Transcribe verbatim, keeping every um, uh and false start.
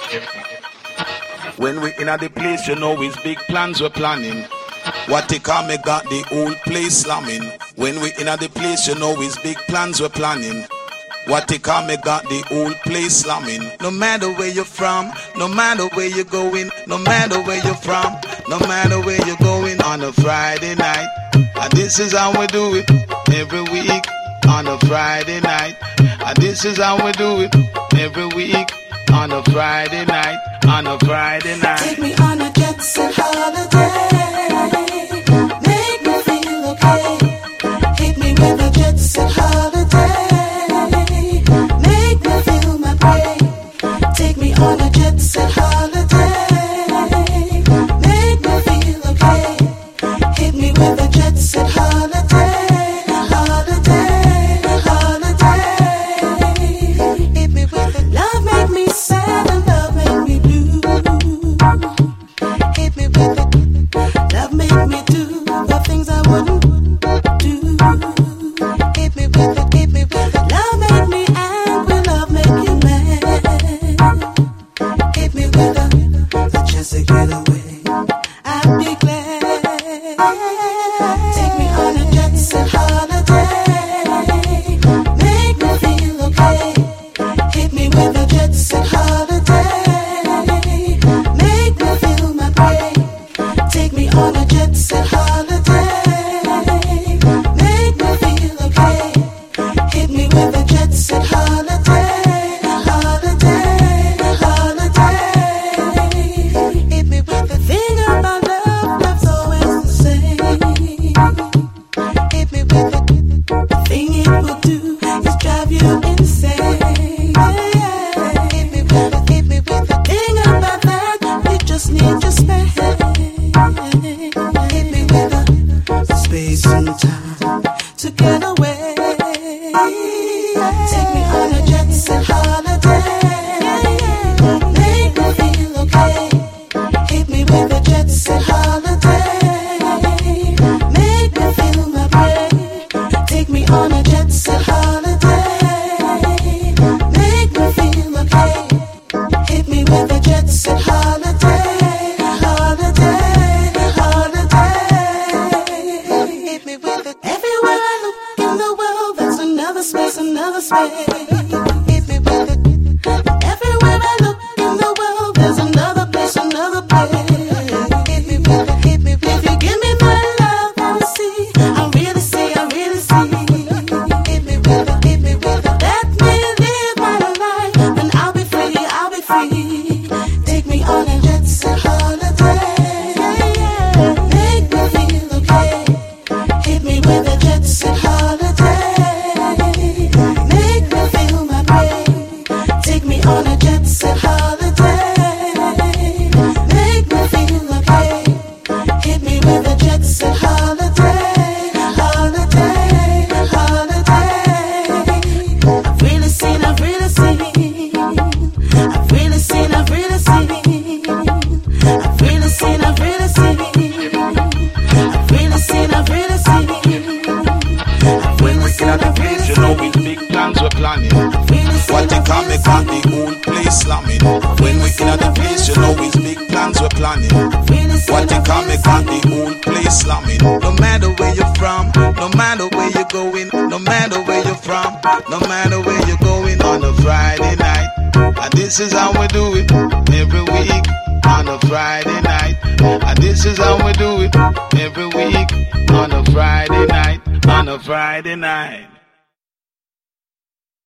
When we in at the place, you know it's big plans we're planning. What they call me got the whole place slamming. When we in at the place, you know it's big plans we're planning. What they call me got the whole place slamming. No matter where you're from, no matter where you're going, no matter where you're from, no matter where you're going on a Friday night. And this is how we do it every week on a Friday night. And this is how we do it every week on a Friday night. On a Friday night. Take me on a jet set holiday. Make me feel okay. Hit me with a jet set holiday. Make me feel my brain. Take me on a jet set holiday. Make me feel okay. Hit me with a jet set holiday. Holiday, holiday. Hit me with a love, make me sad and love make me blue. Hit me with it. Love make me do the things I wouldn't do. Hit me with it, hit me with it. Love make me angry, love make you mad. Hit me with a, a chance to get away. I'd be glad. Take me on a jet set holiday. Make me feel okay. Hit me with a jet set holiday. Make me feel my brain. Take me on a jet set holiday. Make me feel okay. Hit me with a jet set holiday. Holiday, holiday. Hit me with the thing about love, love's always the same. Hit me with it. The thing it will do is drive you insane. Hit me with it, hit me with the thing about that, you just need to spend. Hit me with a space and time to get away. Take me on a jet set holiday. Make me feel okay. Hit me with a jet set holiday. Make me feel my brain. Take me on a jet set holiday. Make me feel okay. Hit me with a jet set holiday. Holiday, holiday. Hit me with it. Everywhere I look in the world, there's another space, another space. Hit me with it. Everywhere I look in the world, there's another place, another place. Hit me with it, hit me with it. If you give me my love, I see, I really see, I really see. Hit me with it, hit me with it. Let me live my life, and I'll be free, I'll be free. Take me on a jet set holiday. Make me feel okay. Hit me with a jet set holiday. Make me feel my brain. Take me on a jet set holiday. Make me feel okay. Hit me with a jet set holiday. Holiday, holiday. I've really seen, I've really seen. I've really seen, I've really seen. I've really seen, I've really seen. I've really seen, I've really seen. I've When really we seen, in at the I've place, really you know it's big plans we're planning. What they call me got the whole place slamming. When we in at the place, you know it's big plans we're planning. What they call me got the whole place slamming. No matter where you're from, no matter where you're going, no matter where you're from, no matter where you're going on a Friday night. And this is how we do it every week on a Friday night. And this is how we do it every week on a Friday night. On a Friday night.